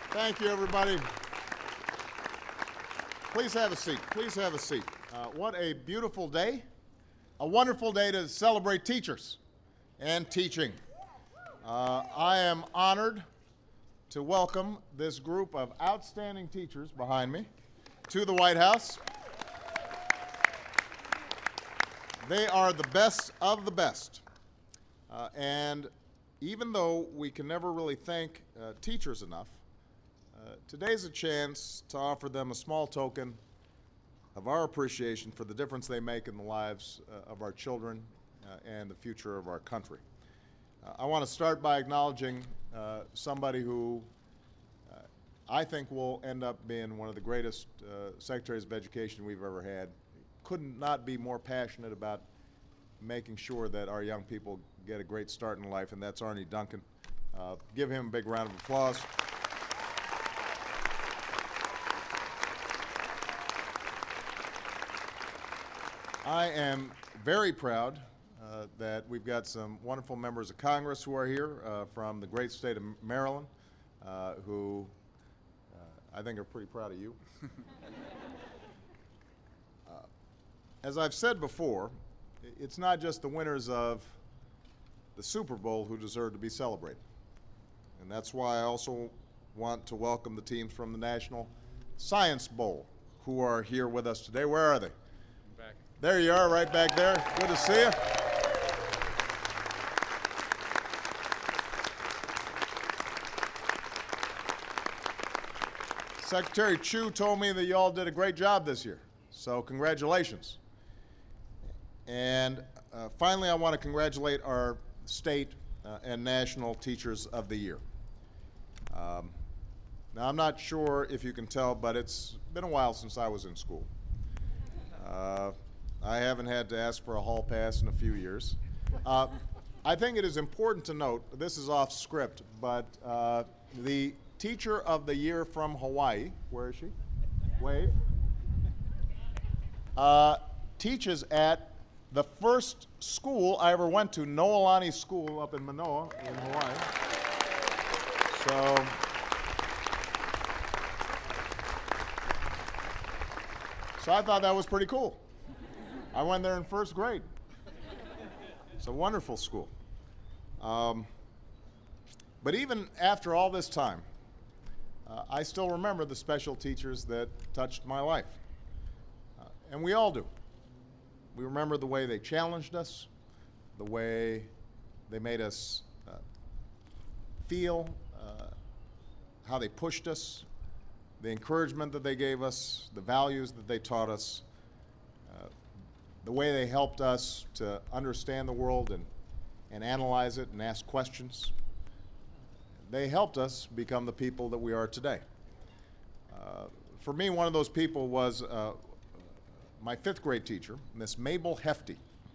Thank you, everybody. Please have a seat. Please have a seat. What a beautiful day. A wonderful day to celebrate teachers and teaching. I am honored to welcome this group of outstanding teachers behind me to the White House. They are the best of the best. And even though we can never really thank teachers enough, today's a chance to offer them a small token of our appreciation for the difference they make in the lives of our children and the future of our country. I want to start by acknowledging somebody who I think will end up being one of the greatest secretaries of education we've ever had. Couldn't not be more passionate about making sure that our young people get a great start in life, and that's Arne Duncan. Give him a big round of applause. I am very proud that we've got some wonderful members of Congress who are here from the great state of Maryland, who I think are pretty proud of you. As I've said before, it's not just the winners of the Super Bowl who deserve to be celebrated. And that's why I also want to welcome the teams from the National Science Bowl who are here with us today. Where are they? Back. There you are, right back there. Good to see you. Secretary Chu told me that you all did a great job this year, so congratulations. And finally, I want to congratulate our state and national teachers of the year. Now, I'm not sure if you can tell, but it's been a while since I was in school. I haven't had to ask for a hall pass in a few years. I think it is important to note, this is off script, but the Teacher of the Year from Hawaii, where is she? Wave. Teaches at the first school I ever went to, Noelani School up in Manoa in Hawaii. So I thought that was pretty cool. I went there in first grade. It's a wonderful school. But even after all this time, I still remember the special teachers that touched my life. And we all do. We remember the way they challenged us, the way they made us feel, how they pushed us, the encouragement that they gave us, the values that they taught us, the way they helped us to understand the world and analyze it and ask questions. They helped us become the people that we are today. For me, one of those people was my fifth grade teacher, Miss Mabel Hefty.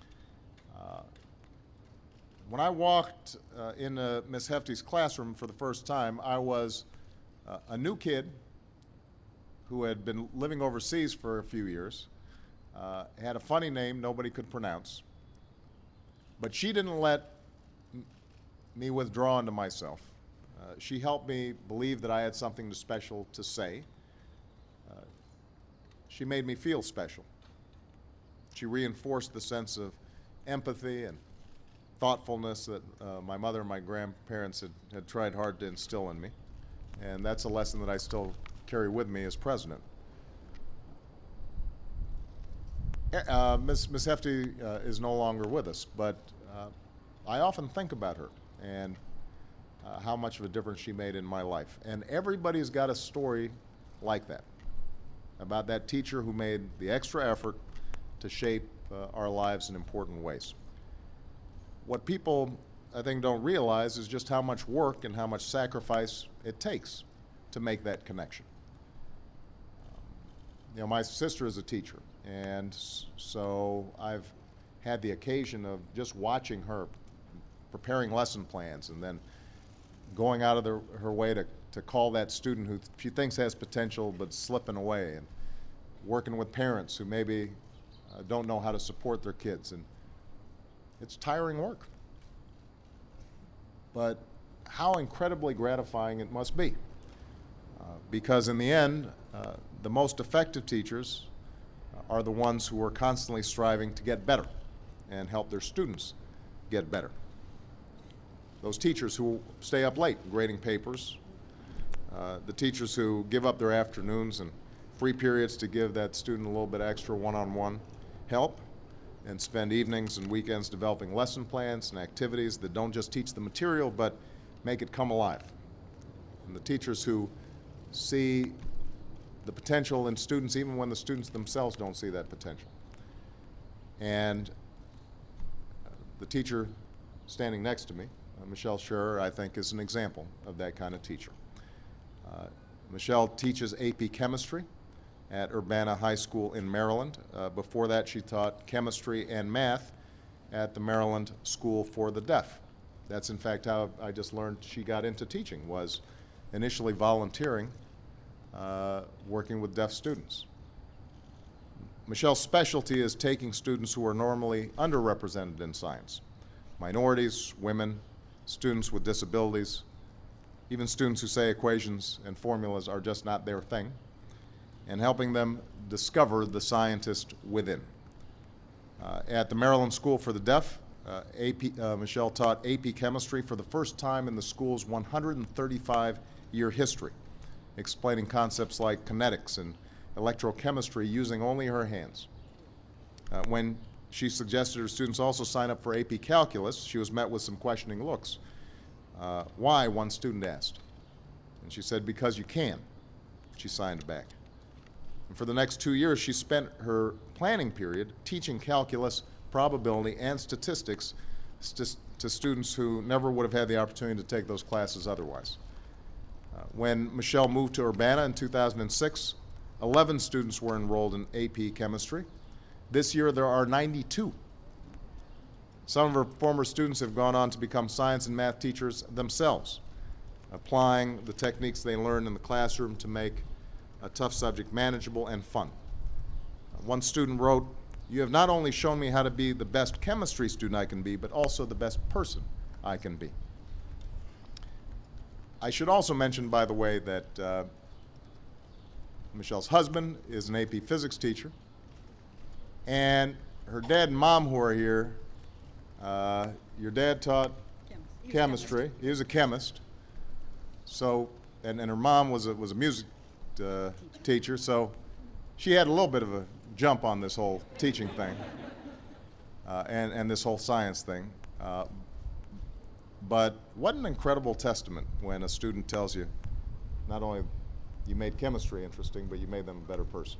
When I walked into Miss Hefty's classroom for the first time, I was a new kid who had been living overseas for a few years, had a funny name nobody could pronounce, but she didn't let me withdraw into myself. She helped me believe that I had something special to say. She made me feel special. She reinforced the sense of empathy and thoughtfulness that my mother and my grandparents had tried hard to instill in me. And that's a lesson that I still carry with me as president. Miss Hefty is no longer with us, but I often think about her and how much of a difference she made in my life. And everybody's got a story like that, about that teacher who made the extra effort to shape our lives in important ways. What people, I think, don't realize is just how much work and how much sacrifice it takes to make that connection. You know, my sister is a teacher, and so I've had the occasion of just watching her preparing lesson plans and then going out of her way to call that student who she thinks has potential but slipping away, and working with parents who maybe don't know how to support their kids. And it's tiring work. But how incredibly gratifying it must be because in the end, the most effective teachers are the ones who are constantly striving to get better and help their students get better. Those teachers who stay up late grading papers, the teachers who give up their afternoons and free periods to give that student a little bit extra one-on-one help and spend evenings and weekends developing lesson plans and activities that don't just teach the material but make it come alive. And the teachers who see the potential in students even when the students themselves don't see that potential. And the teacher standing next to me, Michelle Scherer, I think is an example of that kind of teacher. Michelle teaches AP Chemistry at Urbana High School in Maryland. Before that, she taught chemistry and math at the Maryland School for the Deaf. That's in fact how I just learned she got into teaching, was initially volunteering, working with deaf students. Michelle's specialty is taking students who are normally underrepresented in science, minorities, women, students with disabilities, even students who say equations and formulas are just not their thing, and helping them discover the scientist within. At the Maryland School for the Deaf, Michelle taught AP Chemistry for the first time in the school's 135-year history, explaining concepts like kinetics and electrochemistry using only her hands. When she suggested her students also sign up for AP Calculus, she was met with some questioning looks. Why, one student asked. And she said, because you can. She signed back. And for the next 2 years, she spent her planning period teaching calculus, probability, and statistics to students who never would have had the opportunity to take those classes otherwise. When Michelle moved to Urbana in 2006, 11 students were enrolled in AP Chemistry. This year, there are 92. Some of her former students have gone on to become science and math teachers themselves, applying the techniques they learned in the classroom to make a tough subject manageable and fun. One student wrote, "You have not only shown me how to be the best chemistry student I can be, but also the best person I can be." I should also mention, by the way, that Michelle's husband is an AP physics teacher, and her dad and mom who are here, your dad taught chemistry. He was a chemist. So, and her mom was a music teacher, so she had a little bit of a jump on this whole teaching thing and this whole science thing. But what an incredible testament when a student tells you not only you made chemistry interesting, but you made them a better person.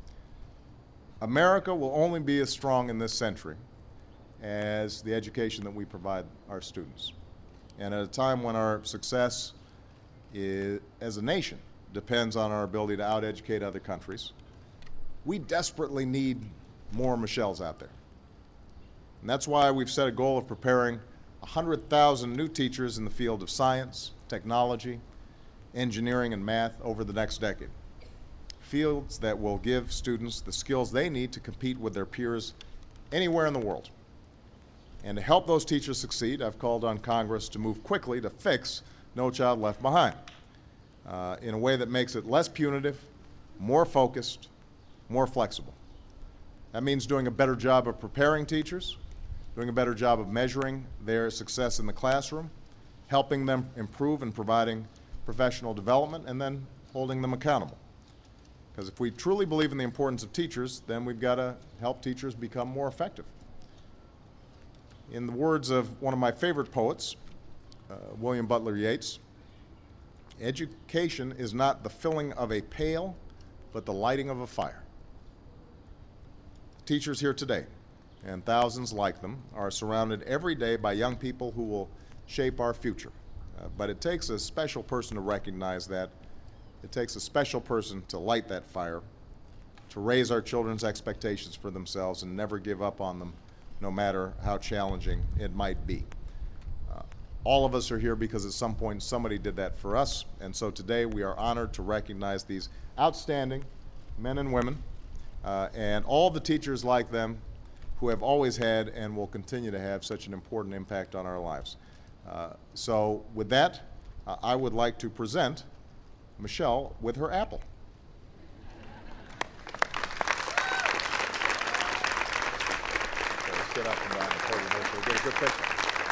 America will only be as strong in this century as the education that we provide our students. And at a time when our success as a nation depends on our ability to out-educate other countries, we desperately need more Michelles out there. And that's why we've set a goal of preparing 100,000 new teachers in the field of science, technology, engineering, and math over the next decade. Fields that will give students the skills they need to compete with their peers anywhere in the world. And to help those teachers succeed, I've called on Congress to move quickly to fix No Child Left Behind in a way that makes it less punitive, more focused, more flexible. That means doing a better job of preparing teachers, doing a better job of measuring their success in the classroom, helping them improve and providing professional development, and then holding them accountable. Because if we truly believe in the importance of teachers, then we've got to help teachers become more effective. In the words of one of my favorite poets, William Butler Yeats, education is not the filling of a pail, but the lighting of a fire. Teachers here today, and thousands like them, are surrounded every day by young people who will shape our future. But it takes a special person to recognize that. It takes a special person to light that fire, to raise our children's expectations for themselves and never give up on them, no matter how challenging it might be. All of us are here because at some point somebody did that for us, and so today we are honored to recognize these outstanding men and women and all the teachers like them who have always had and will continue to have such an important impact on our lives. So with that, I would like to present Michelle with her apple. So sit up and down the podium here so we get a good picture.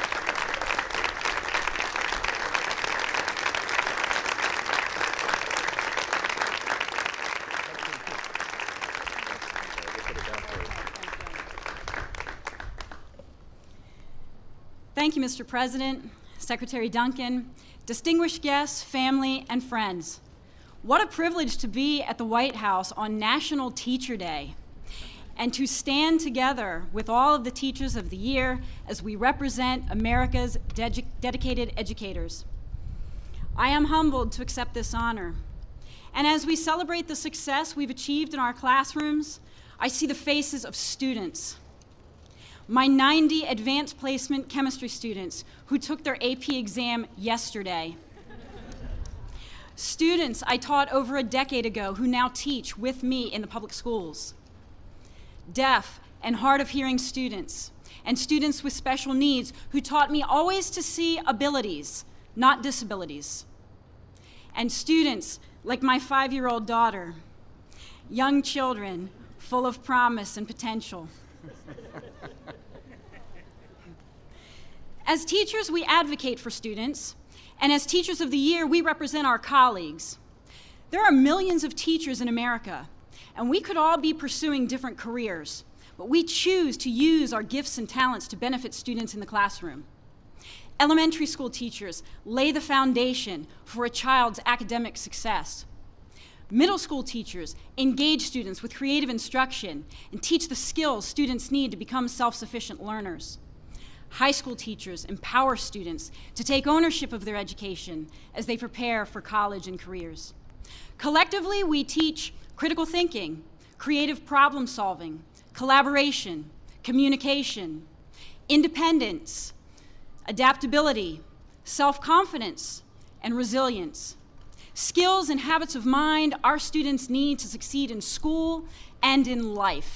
Thank you, Mr. President, Secretary Duncan, distinguished guests, family, and friends. What a privilege to be at the White House on National Teacher Day and to stand together with all of the teachers of the year as we represent America's dedicated educators. I am humbled to accept this honor. And as we celebrate the success we've achieved in our classrooms, I see the faces of students. My 90 advanced placement chemistry students who took their AP exam yesterday. Students I taught over a decade ago who now teach with me in the public schools. Deaf and hard of hearing students and students with special needs who taught me always to see abilities, not disabilities. And students like my 5-year-old daughter, young children full of promise and potential. As teachers, we advocate for students, and as Teachers of the Year, we represent our colleagues. There are millions of teachers in America, and we could all be pursuing different careers, but we choose to use our gifts and talents to benefit students in the classroom. Elementary school teachers lay the foundation for a child's academic success. Middle school teachers engage students with creative instruction and teach the skills students need to become self-sufficient learners. High school teachers empower students to take ownership of their education as they prepare for college and careers. Collectively, we teach critical thinking, creative problem solving, collaboration, communication, independence, adaptability, self-confidence, and resilience. Skills and habits of mind our students need to succeed in school and in life.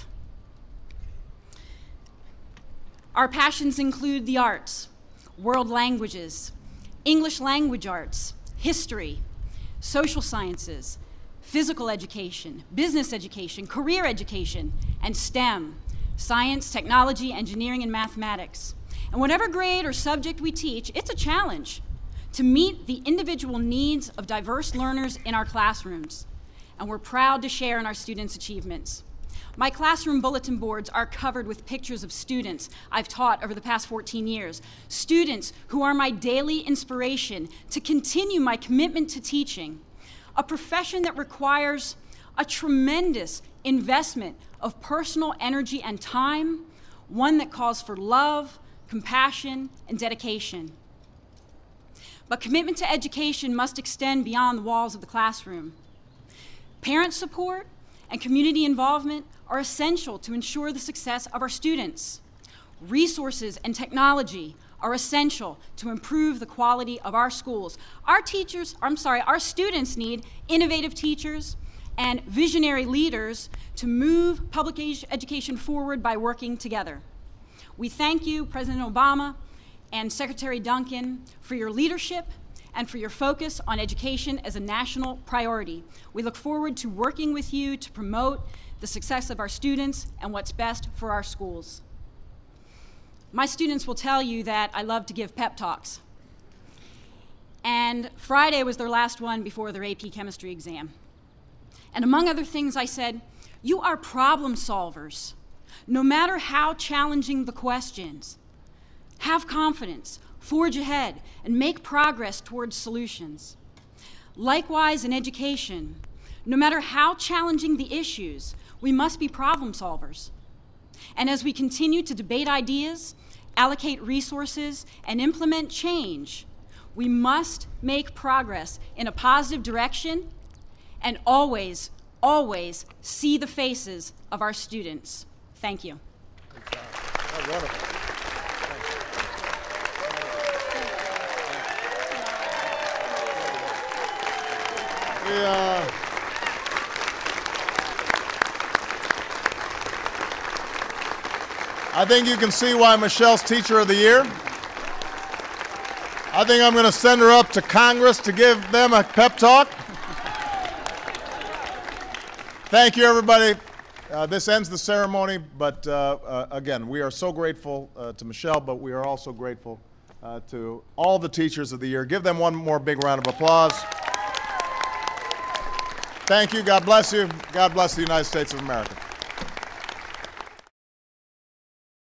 Our passions include the arts, world languages, English language arts, history, social sciences, physical education, business education, career education, and STEM, science, technology, engineering, and mathematics. And whatever grade or subject we teach, it's a challenge to meet the individual needs of diverse learners in our classrooms. And we're proud to share in our students' achievements. My classroom bulletin boards are covered with pictures of students I've taught over the past 14 years, students who are my daily inspiration to continue my commitment to teaching, a profession that requires a tremendous investment of personal energy and time, one that calls for love, compassion, and dedication. But commitment to education must extend beyond the walls of the classroom. Parent support and community involvement are essential to ensure the success of our students. Resources and technology are essential to improve the quality of our schools. Our students need innovative teachers and visionary leaders to move public education forward by working together. We thank you, President Obama and Secretary Duncan, for your leadership and for your focus on education as a national priority. We look forward to working with you to promote the success of our students and what's best for our schools. My students will tell you that I love to give pep talks. And Friday was their last one before their AP chemistry exam. And among other things, I said, you are problem solvers. No matter how challenging the questions, have confidence, forge ahead, and make progress towards solutions. Likewise, in education, no matter how challenging the issues, we must be problem solvers. And as we continue to debate ideas, allocate resources, and implement change, we must make progress in a positive direction and always, always see the faces of our students. Thank you. Wonderful. I think you can see why Michelle's Teacher of the Year. I think I'm going to send her up to Congress to give them a pep talk. Thank you, everybody. This ends the ceremony, but again, we are so grateful to Michelle, but we are also grateful to all the teachers of the year. Give them one more big round of applause. Thank you. God bless you. God bless the United States of America.